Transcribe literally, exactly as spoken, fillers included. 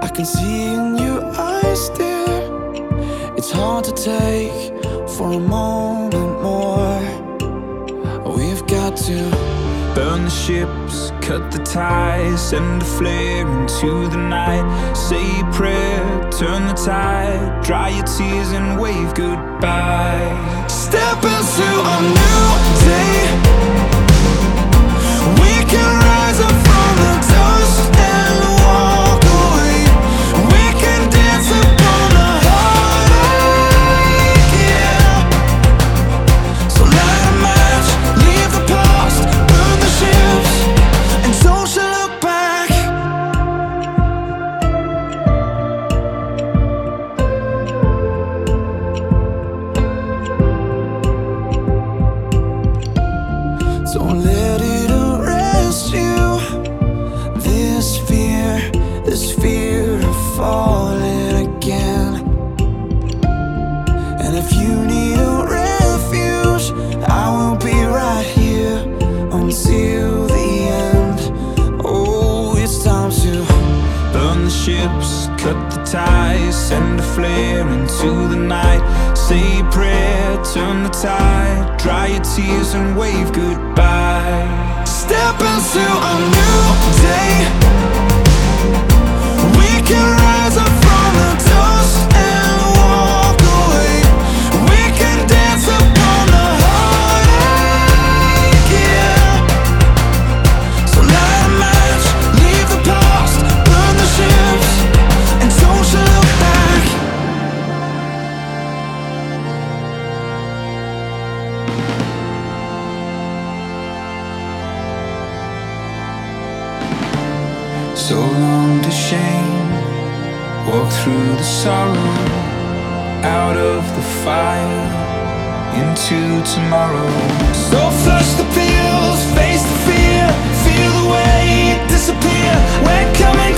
I can see in your eyes, dear. It's hard to take for a moment more. We've got to burn the ships, cut the ties, send a flare into the night. Say a prayer, turn the tide, dry your tears and wave goodbye. Step into a new day. We can rise up from the dust and walk away. We can dance upon the heartache, yeah. So light a match, leave the past, burn the ships, and don't you look back. Don't let it arrest you. This fear, this fear of falling again. And if you need a refuge, I will be right here until the end. Oh, it's time to burn the ships, cut the ties, send a flare into the night. Say a prayer, turn the tide, dry your tears and wave goodbye. step into a new day. We can rise up from the dust and walk away. We can dance upon the heartache, yeah. So light a match, leave the past, burn the ships, and don't you look back. So long to shame, walk through the sorrow, out of the fire, into tomorrow. So flush the pills, face the fear, feel the weight disappear. We're coming